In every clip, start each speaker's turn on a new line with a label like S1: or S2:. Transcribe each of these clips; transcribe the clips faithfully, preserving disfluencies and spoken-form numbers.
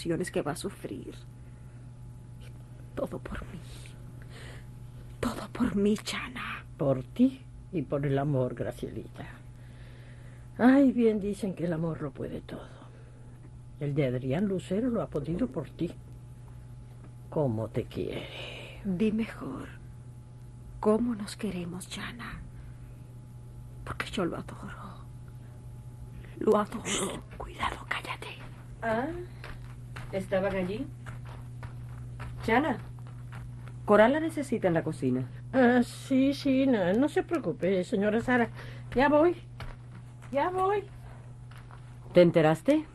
S1: repercusiones que va a sufrir. Todo por mí. Todo por mí, Chana.
S2: Por ti y por el amor, Gracielita. Ay, bien dicen que el amor lo puede todo. El de Adrián Lucero lo ha podido por ti. ¿Cómo te quiere?
S1: Di mejor, ¿cómo nos queremos, Chana? Porque yo lo adoro. Lo adoro. Shh, cuidado, cállate.
S3: Ah, ¿estaban allí? Chana, Coral la necesita en la cocina.
S2: Ah, sí, sí, no, no se preocupe, señora Sara. Ya voy, ya voy.
S3: ¿Te enteraste?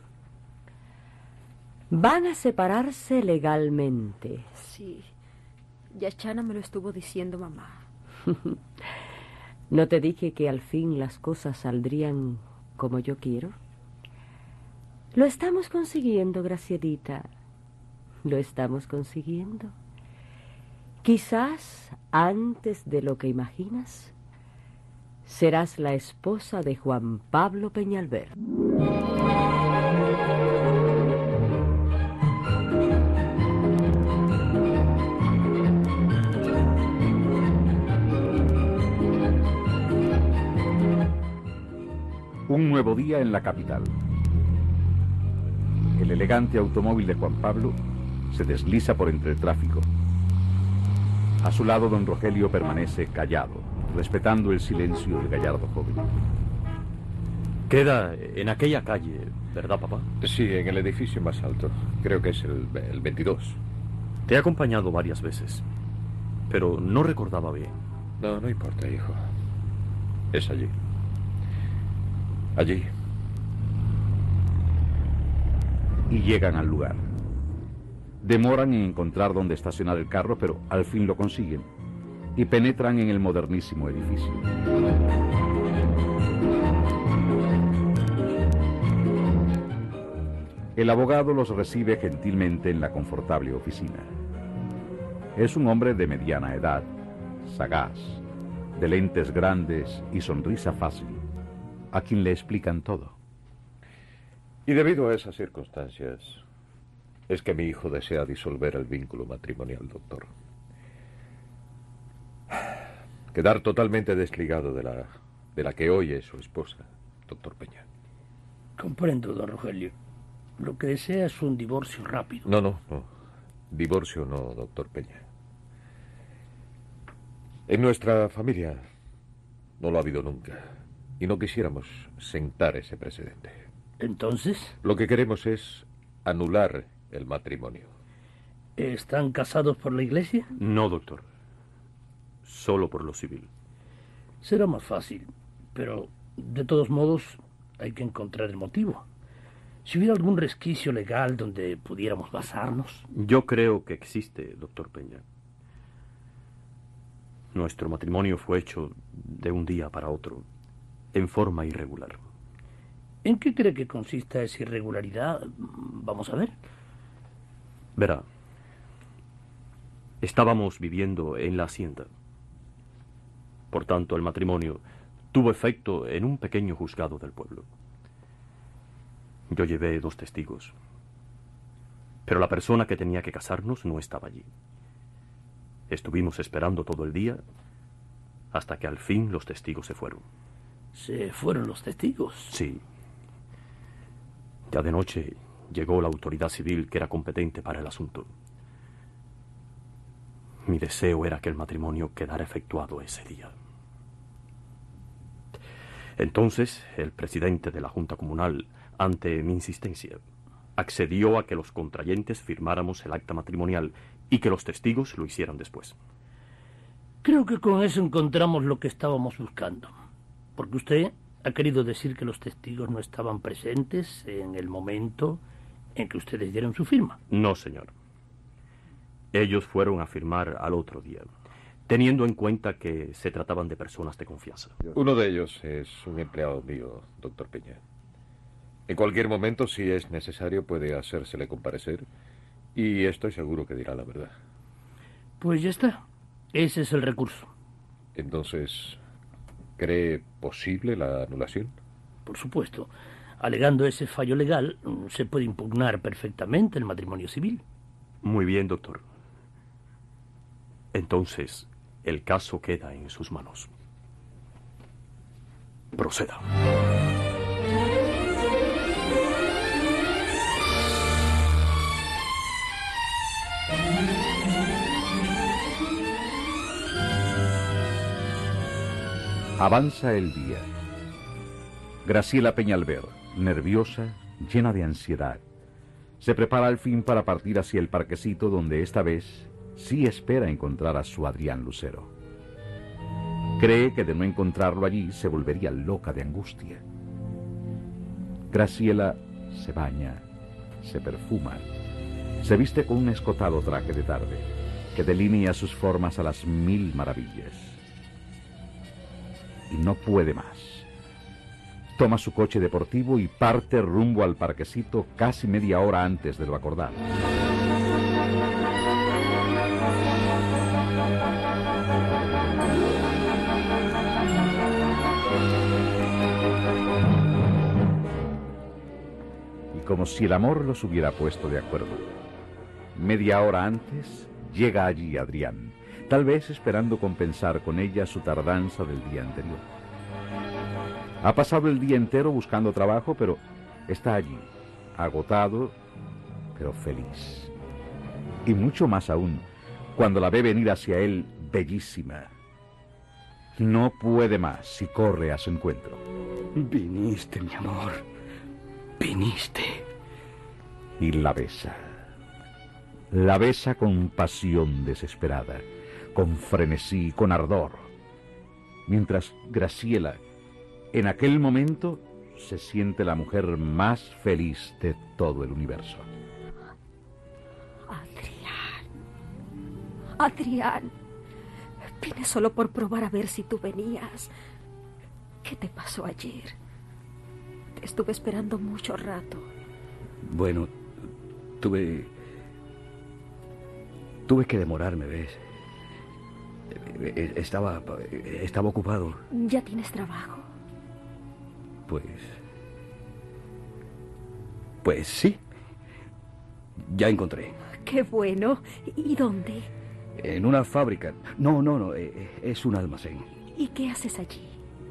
S3: Van a separarse legalmente.
S1: Sí, ya Chana me lo estuvo diciendo mamá.
S3: ¿No te dije que al fin las cosas saldrían como yo quiero? Lo estamos consiguiendo, Gracielita. Lo estamos consiguiendo. Quizás antes de lo que imaginas, serás la esposa de Juan Pablo Peñalver.
S4: Un nuevo día en la capital. El elegante automóvil de Juan Pablo se desliza por entre el tráfico. A su lado, don Rogelio permanece callado, respetando el silencio del gallardo joven.
S5: Queda en aquella calle, ¿verdad, papá?
S6: Sí, en el edificio más alto. Creo que es el, el veintidós.
S5: Te he acompañado varias veces, pero no recordaba bien.
S6: No, no importa, hijo. Es allí. Allí.
S4: Y llegan al lugar. Demoran en encontrar dónde estacionar el carro, pero al fin lo consiguen y penetran en el modernísimo edificio. El abogado los recibe gentilmente en la confortable oficina. Es un hombre de mediana edad, sagaz, de lentes grandes y sonrisa fácil, a quien le explican todo.
S6: Y debido a esas circunstancias, es que mi hijo desea disolver el vínculo matrimonial, doctor. Quedar totalmente desligado de la, de la que hoy es su esposa, doctor Peña.
S7: Comprendo, don Rogelio. Lo que desea es un divorcio rápido.
S6: No, no, no. Divorcio no, doctor Peña. En nuestra familia no lo ha habido nunca. Y no quisiéramos sentar ese precedente.
S7: ¿Entonces?
S6: Lo que queremos es anular el matrimonio.
S7: ¿Están casados por la iglesia?
S5: No, doctor. Solo por lo civil.
S7: Será más fácil, pero de todos modos hay que encontrar el motivo. Si hubiera algún resquicio legal donde pudiéramos basarnos.
S5: Yo creo que existe, doctor Peña. Nuestro matrimonio fue hecho de un día para otro, en forma irregular.
S7: ¿En qué cree que consista esa irregularidad? Vamos a ver.
S5: Verá, estábamos viviendo en la hacienda. Por tanto, el matrimonio tuvo efecto en un pequeño juzgado del pueblo. Yo llevé dos testigos, pero la persona que tenía que casarnos no estaba allí. Estuvimos esperando todo el día hasta que al fin los testigos se fueron.
S7: ¿Se fueron los testigos?
S5: Sí. Ya de noche llegó la autoridad civil que era competente para el asunto. Mi deseo era que el matrimonio quedara efectuado ese día. Entonces, el presidente de la Junta Comunal, ante mi insistencia, accedió a que los contrayentes firmáramos el acta matrimonial y que los testigos lo hicieran después.
S7: Creo que con eso encontramos lo que estábamos buscando. Porque usted ha querido decir que los testigos no estaban presentes en el momento en que ustedes dieron su firma.
S5: No, señor. Ellos fueron a firmar al otro día, teniendo en cuenta que se trataban de personas de confianza.
S6: Uno de ellos es un empleado mío, doctor Peña. En cualquier momento, si es necesario, puede hacérsele comparecer y estoy seguro que dirá la verdad.
S7: Pues ya está. Ese es el recurso.
S6: Entonces, ¿cree posible la anulación?
S7: Por supuesto. alegando ese fallo legal, se puede impugnar perfectamente el matrimonio civil.
S5: Muy bien, doctor. Entonces, el caso queda en sus manos. Proceda.
S4: Avanza el día. Graciela Peñalver, nerviosa, llena de ansiedad, se prepara al fin para partir hacia el parquecito donde esta vez sí espera encontrar a su Adrián Lucero. Cree que de no encontrarlo allí se volvería loca de angustia. Graciela se baña, se perfuma, se viste con un escotado traje de tarde que delinea sus formas a las mil maravillas. Y no puede más. Toma su coche deportivo y parte rumbo al parquecito casi media hora antes de lo acordado. Y como si el amor los hubiera puesto de acuerdo, media hora antes llega allí Adrián, tal vez esperando compensar con ella su tardanza del día anterior. Ha pasado el día entero buscando trabajo, pero está allí, agotado, pero feliz. Y mucho más aún, cuando la ve venir hacia él bellísima. No puede más y corre a su encuentro.
S8: Viniste, mi amor. Viniste.
S4: Y la besa. La besa con pasión desesperada, con frenesí, con ardor. Mientras Graciela, en aquel momento, se siente la mujer más feliz de todo el universo.
S1: Adrián. Adrián. Vine solo por probar a ver si tú venías. ¿Qué te pasó ayer? Te estuve esperando mucho rato.
S8: Bueno, tuve... Tuve que demorarme, ¿ves? Estaba... Estaba ocupado.
S1: ¿Ya tienes trabajo?
S8: Pues... Pues sí. Ya encontré.
S1: ¡Qué bueno! ¿Y dónde?
S8: En una fábrica. No, no, no. Es un almacén.
S1: ¿Y qué haces allí?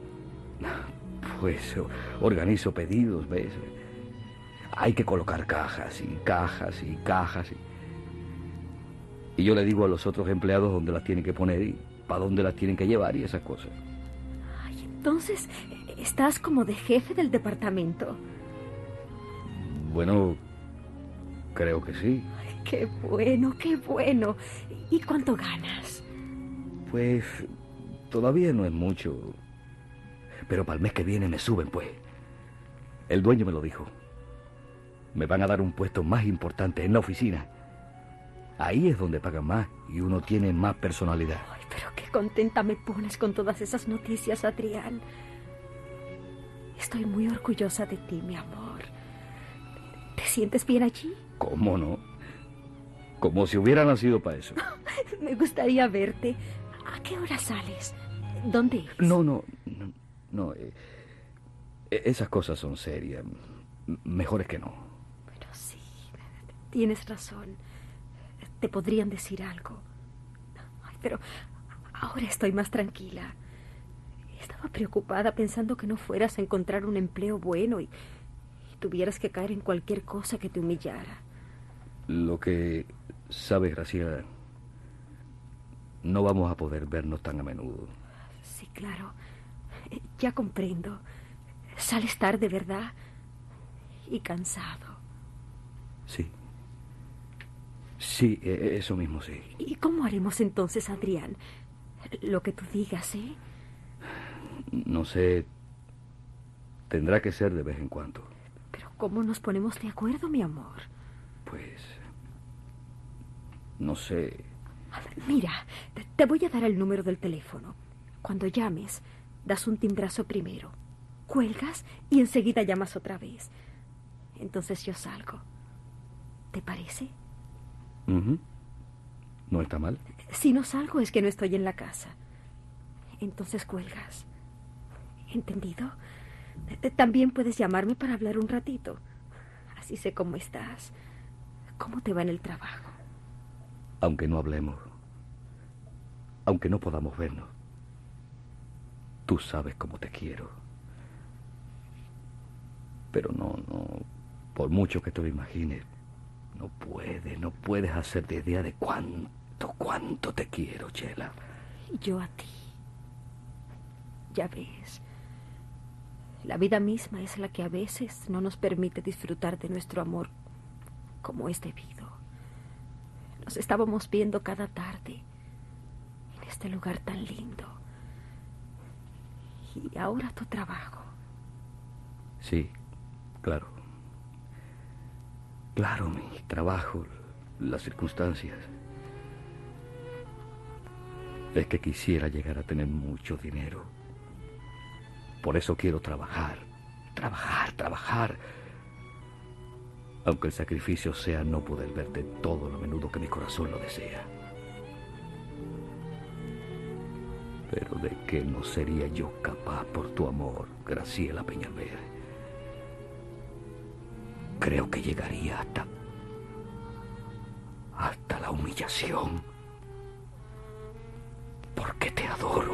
S8: Pues organizo pedidos, ¿ves? Hay que colocar cajas y cajas y cajas. Y, y yo le digo a los otros empleados dónde las tienen que poner y para dónde las tienen que llevar y esas cosas.
S1: Ay, entonces, ¿estás como de jefe del departamento?
S8: Bueno, creo que sí.
S1: Ay, qué bueno, qué bueno. ¿Y cuánto ganas?
S8: Pues todavía no es mucho. Pero para el mes que viene me suben, pues. El dueño me lo dijo. Me van a dar un puesto más importante en la oficina. Ahí es donde pagan más y uno tiene más personalidad.
S1: Ay, pero qué contenta me pones con todas esas noticias, Adrián. Estoy muy orgullosa de ti, mi amor. ¿Te sientes bien allí?
S8: ¿Cómo no? Como si hubiera nacido para eso.
S1: Me gustaría verte. ¿A qué hora sales? ¿Dónde es?
S8: No, no, no, no eh, esas cosas son serias. Mejor es que no.
S1: Bueno, sí, tienes razón. Te podrían decir algo. Ay, pero ahora estoy más tranquila. Estaba preocupada pensando que no fueras a encontrar un empleo bueno y, y tuvieras que caer en cualquier cosa que te humillara.
S8: Lo que sabes, Graciela, no vamos a poder vernos tan a menudo.
S1: Sí, claro. Ya comprendo. Sales tarde, ¿verdad? Y cansado.
S8: Sí. Sí, eso mismo, sí.
S1: ¿Y cómo haremos entonces, Adrián? Lo que tú digas, ¿eh?
S8: No sé. Tendrá que ser de vez en cuando.
S1: Pero ¿cómo nos ponemos de acuerdo, mi amor?
S8: Pues... no sé.
S1: Mira, te voy a dar el número del teléfono. Cuando llames, das un timbrazo primero, cuelgas y enseguida llamas otra vez. Entonces yo salgo. ¿Te parece?
S8: Uh-huh. ¿No está mal?
S1: Si no salgo es que no estoy en la casa. Entonces cuelgas. ¿Entendido? También puedes llamarme para hablar un ratito. Así sé cómo estás. ¿Cómo te va en el trabajo?
S8: Aunque no hablemos, aunque no podamos vernos, tú sabes cómo te quiero. Pero no, no, por mucho que te lo imagines, no puedes, no puedes hacerte idea de cuánto, cuánto te quiero, Chela.
S1: Y yo a ti. Ya ves, la vida misma es la que a veces no nos permite disfrutar de nuestro amor como es debido. Nos estábamos viendo cada tarde en este lugar tan lindo. Y ahora tu trabajo.
S8: Sí, claro. Claro, mi trabajo, las circunstancias. Es que quisiera llegar a tener mucho dinero. Por eso quiero trabajar, trabajar, trabajar. Aunque el sacrificio sea no poder verte todo lo menudo que mi corazón lo desea. Pero ¿de qué no sería yo capaz por tu amor, Graciela Peñalver? Creo que llegaría hasta... hasta la humillación. Porque te adoro.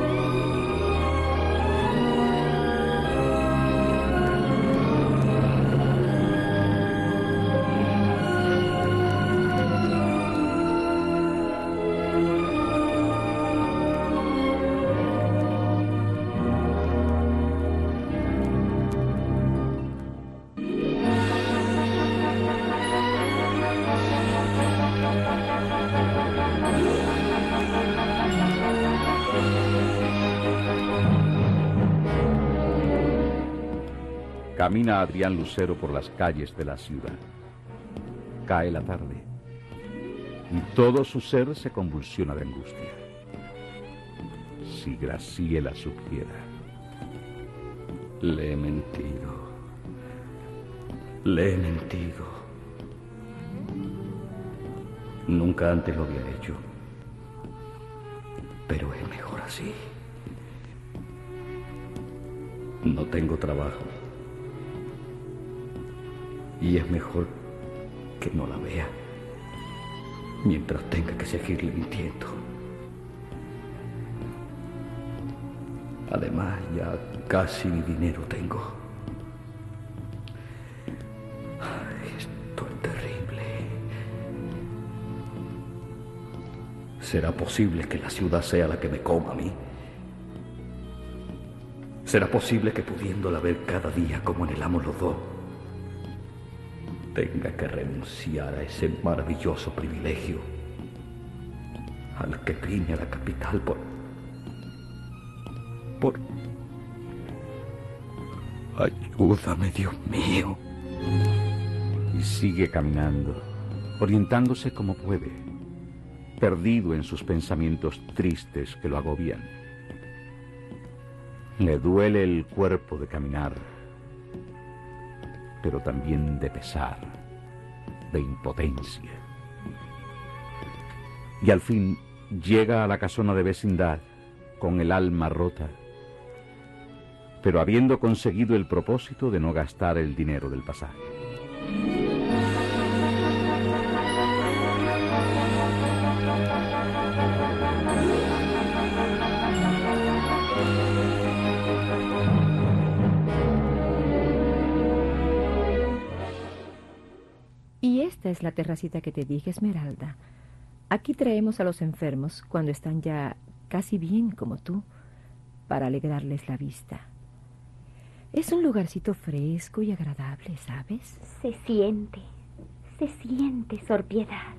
S4: Camina Adrián Lucero por las calles de la ciudad. Cae la tarde y todo su ser se convulsiona de angustia. Si Graciela supiera.
S8: Le he mentido. Le he mentido. Nunca antes lo había hecho. Pero es mejor así. No tengo trabajo. Y es mejor que no la vea, mientras tenga que seguirle mintiendo. Además, ya casi ni dinero tengo. Ay, esto es terrible. ¿Será posible que la ciudad sea la que me coma a mí? ¿Será posible que pudiéndola ver cada día como anhelamos los dos, tenga que renunciar a ese maravilloso privilegio al que vine a la capital por... por... Ayúdame, Dios mío.
S4: Y sigue caminando, orientándose como puede, perdido en sus pensamientos tristes que lo agobian. Le duele el cuerpo de caminar, pero también de pesar, de impotencia. Y al fin llega a la casona de vecindad con el alma rota, pero habiendo conseguido el propósito de no gastar el dinero del pasaje.
S9: Y esta es la terracita que te dije, Esmeralda. Aquí traemos a los enfermos cuando están ya casi bien como tú, para alegrarles la vista. Es un lugarcito fresco y agradable, ¿sabes?
S1: Se siente, se siente, Sor Piedad.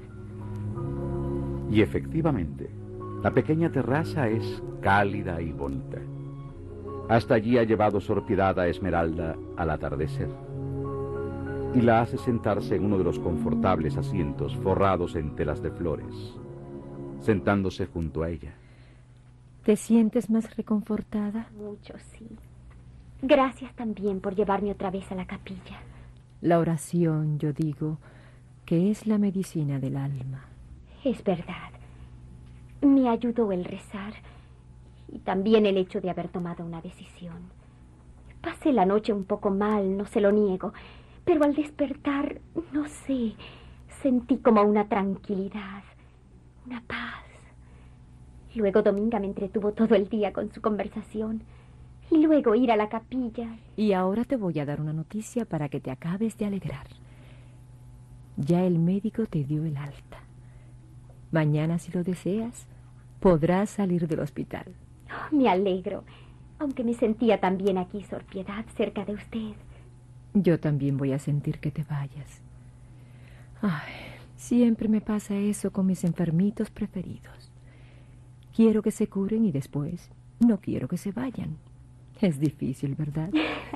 S4: Y efectivamente, la pequeña terraza es cálida y bonita. Hasta allí ha llevado Sor Piedad a Esmeralda al atardecer, y la hace sentarse en uno de los confortables asientos forrados en telas de flores, sentándose junto a ella.
S9: ¿Te sientes más reconfortada?
S1: Mucho, sí. Gracias también por llevarme otra vez a la capilla.
S9: La oración, yo digo, que es la medicina del alma.
S1: Es verdad. Me ayudó el rezar y también el hecho de haber tomado una decisión.
S10: Pasé la noche un poco mal, no se lo niego, pero al despertar, no sé, sentí como una tranquilidad, una paz. Luego Dominga me entretuvo todo el día con su conversación. Y luego ir a la capilla.
S9: Y ahora te voy a dar una noticia para que te acabes de alegrar. Ya el médico te dio el alta. Mañana, si lo deseas, podrás salir del hospital.
S10: Oh, me alegro, aunque me sentía tan bien aquí, Sor Piedad, cerca de usted.
S9: Yo también voy a sentir que te vayas. Ay, siempre me pasa eso con mis enfermitos preferidos. Quiero que se curen y después no quiero que se vayan. Es difícil, ¿verdad?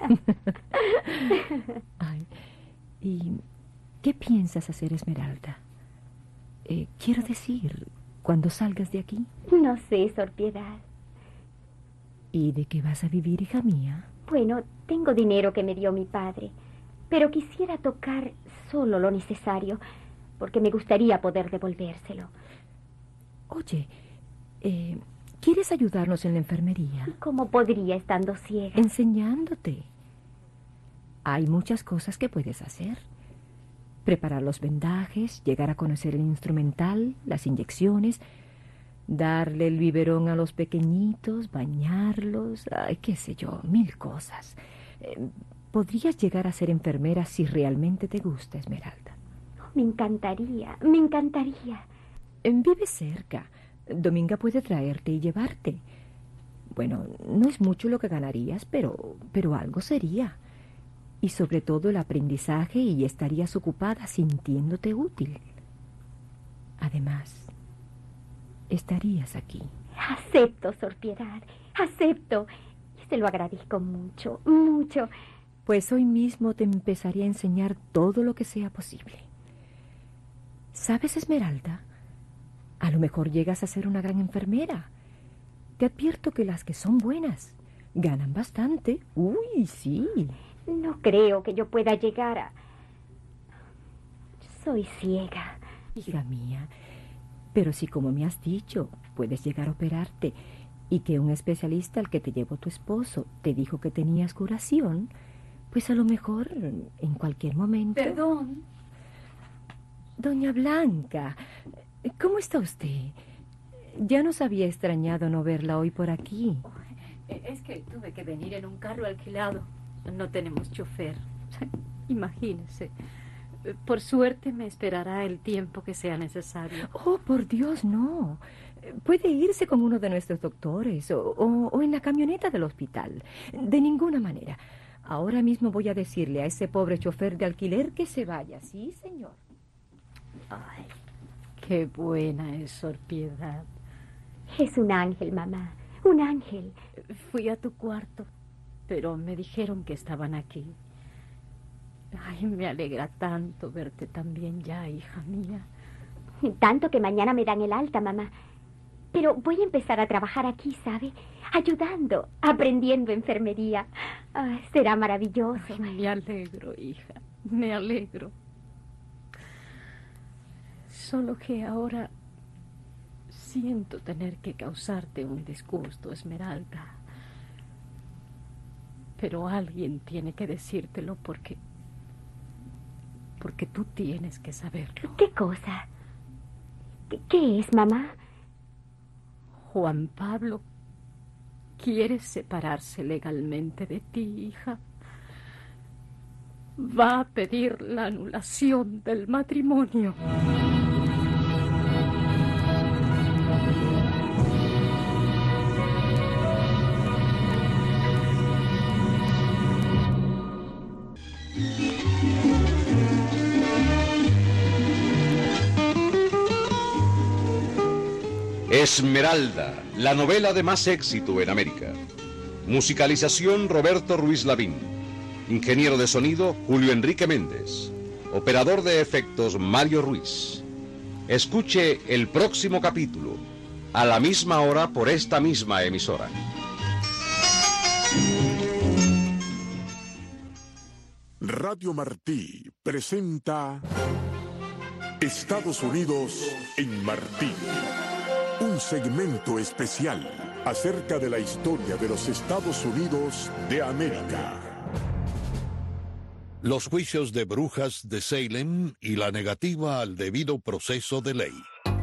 S9: Ay, ¿y qué piensas hacer, Esmeralda? Eh, quiero decir, cuando salgas de aquí.
S10: No sé, Sor Piedad.
S9: ¿Y de qué vas a vivir, hija mía?
S10: Bueno, tengo dinero que me dio mi padre, pero quisiera tocar solo lo necesario, porque me gustaría poder devolvérselo.
S9: Oye, eh... ¿quieres ayudarnos en la enfermería?
S10: ¿Cómo podría estando ciega?
S9: Enseñándote. Hay muchas cosas que puedes hacer. Preparar los vendajes, llegar a conocer el instrumental, las inyecciones, darle el biberón a los pequeñitos, bañarlos, ay, qué sé yo, mil cosas. Eh, podrías llegar a ser enfermera si realmente te gusta, Esmeralda.
S10: Me encantaría, me encantaría.
S9: Vive cerca. Dominga puede traerte y llevarte. Bueno, no es mucho lo que ganarías, pero, pero algo sería. Y sobre todo el aprendizaje, y estarías ocupada sintiéndote útil. Además, estarías aquí.
S10: Acepto, Sor Piedad, acepto. Y se lo agradezco mucho, mucho.
S9: Pues hoy mismo te empezaré a enseñar todo lo que sea posible. ¿Sabes, Esmeralda? A lo mejor llegas a ser una gran enfermera. Te advierto que las que son buenas ganan bastante. Uy, sí.
S10: No creo que yo pueda llegar a... Soy ciega.
S9: Hija mía, pero si, como me has dicho, puedes llegar a operarte y que un especialista al que te llevó tu esposo te dijo que tenías curación, pues a lo mejor en cualquier momento...
S1: Perdón.
S9: Doña Blanca... ¿Cómo está usted? Ya nos había extrañado no verla hoy por aquí.
S1: Es que tuve que venir en un carro alquilado. No tenemos chofer. Imagínese. Por suerte me esperará el tiempo que sea necesario.
S9: Oh, por Dios, no. Puede irse con uno de nuestros doctores o, o, o en la camioneta del hospital. De ninguna manera. Ahora mismo voy a decirle a ese pobre chofer de alquiler que se vaya. Sí, señor.
S1: Ay. Qué buena es Sor Piedad.
S10: Es un ángel, mamá. Un ángel.
S1: Fui a tu cuarto, pero me dijeron que estaban aquí. Ay, me alegra tanto verte también ya, hija mía.
S10: Tanto que mañana me dan el alta, mamá. Pero voy a empezar a trabajar aquí, ¿sabe? Ayudando, aprendiendo enfermería. Ay, será maravilloso.
S1: Ay, me alegro, hija. Me alegro. Solo que ahora siento tener que causarte un disgusto, Esmeralda. Pero alguien tiene que decírtelo porque... porque tú tienes que saberlo.
S10: ¿Qué cosa? ¿Qué, qué es, mamá?
S1: Juan Pablo quiere separarse legalmente de ti, hija. Va a pedir la anulación del matrimonio.
S4: Esmeralda, la novela de más éxito en América. Musicalización Roberto Ruiz Lavín. Ingeniero de sonido Julio Enrique Méndez. Operador de efectos Mario Ruiz. Escuche el próximo capítulo, a la misma hora por esta misma emisora.
S11: Radio Martí presenta Estados Unidos en Martí. Un segmento especial acerca de la historia de los Estados Unidos de América.
S12: Los juicios de brujas de Salem y la negativa al debido proceso de ley.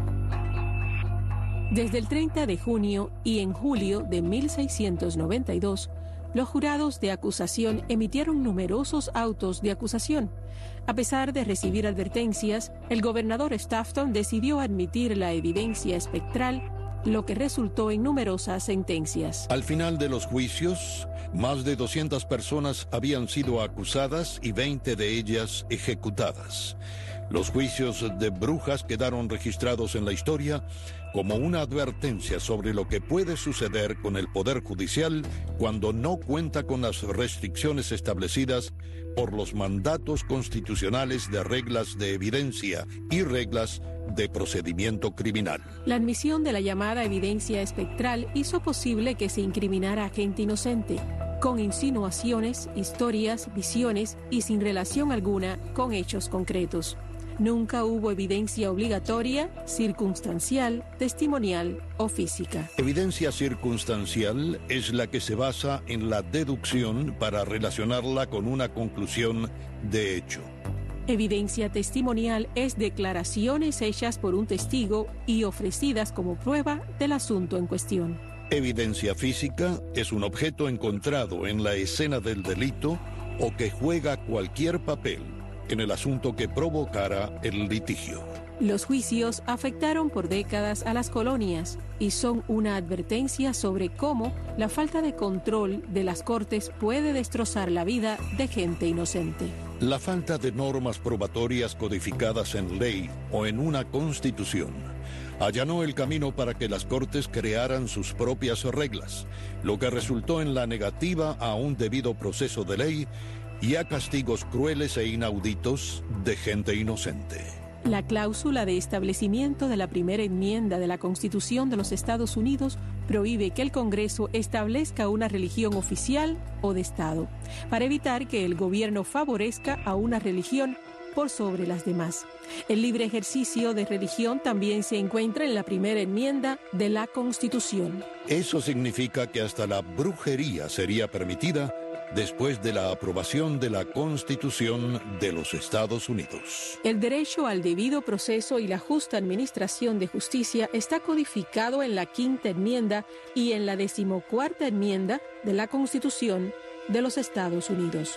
S13: Desde el treinta de junio y en julio de mil seiscientos noventa y dos, los jurados de acusación emitieron numerosos autos de acusación. A pesar de recibir advertencias, el gobernador Stoughton decidió admitir la evidencia espectral, lo que resultó en numerosas sentencias.
S12: Al final de los juicios, más de doscientas personas habían sido acusadas y veinte de ellas ejecutadas. Los juicios de brujas quedaron registrados en la historia como una advertencia sobre lo que puede suceder con el Poder Judicial cuando no cuenta con las restricciones establecidas por los mandatos constitucionales de reglas de evidencia y reglas de procedimiento criminal.
S13: La admisión de la llamada evidencia espectral hizo posible que se incriminara a gente inocente, con insinuaciones, historias, visiones y sin relación alguna con hechos concretos. Nunca hubo evidencia obligatoria, circunstancial, testimonial o física.
S12: Evidencia circunstancial es la que se basa en la deducción para relacionarla con una conclusión de hecho.
S13: Evidencia testimonial es declaraciones hechas por un testigo y ofrecidas como prueba del asunto en cuestión.
S12: Evidencia física es un objeto encontrado en la escena del delito o que juega cualquier papel en el asunto que provocara el litigio.
S13: Los juicios afectaron por décadas a las colonias y son una advertencia sobre cómo la falta de control de las cortes puede destrozar la vida de gente inocente.
S12: La falta de normas probatorias codificadas en ley o en una constitución allanó el camino para que las cortes crearan sus propias reglas, lo que resultó en la negativa a un debido proceso de ley y a castigos crueles e inauditos de gente inocente.
S13: La cláusula de establecimiento de la primera enmienda de la Constitución de los Estados Unidos prohíbe que el Congreso establezca una religión oficial o de Estado, para evitar que el gobierno favorezca a una religión por sobre las demás. El libre ejercicio de religión también se encuentra en la primera enmienda de la Constitución.
S12: Eso significa que hasta la brujería sería permitida después de la aprobación de la Constitución de los Estados Unidos.
S13: El derecho al debido proceso y la justa administración de justicia está codificado en la quinta enmienda y en la decimocuarta enmienda de la Constitución de los Estados Unidos.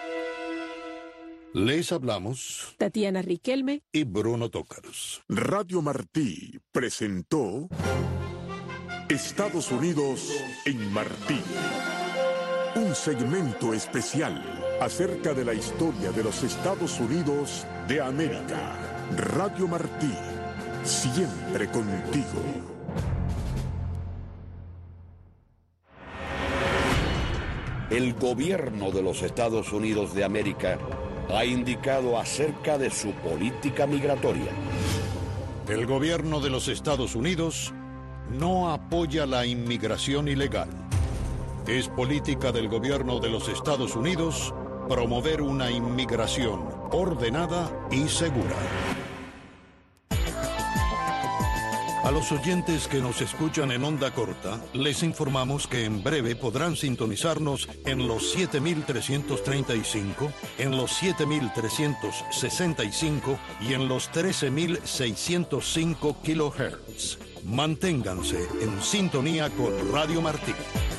S12: Les hablamos
S13: Tatiana Riquelme
S12: y Bruno Tócaros.
S11: Radio Martí presentó Estados Unidos en Martí. Un segmento especial acerca de la historia de los Estados Unidos de América. Radio Martí, siempre contigo.
S14: El gobierno de los Estados Unidos de América ha indicado acerca de su política migratoria.
S12: El gobierno de los Estados Unidos no apoya la inmigración ilegal. Es política del gobierno de los Estados Unidos promover una inmigración ordenada y segura. A los oyentes que nos escuchan en onda corta, les informamos que en breve podrán sintonizarnos en los siete mil trescientos treinta y cinco, en los siete mil trescientos sesenta y cinco y en los trece mil seiscientos cinco kilohertz. Manténganse en sintonía con Radio Martí.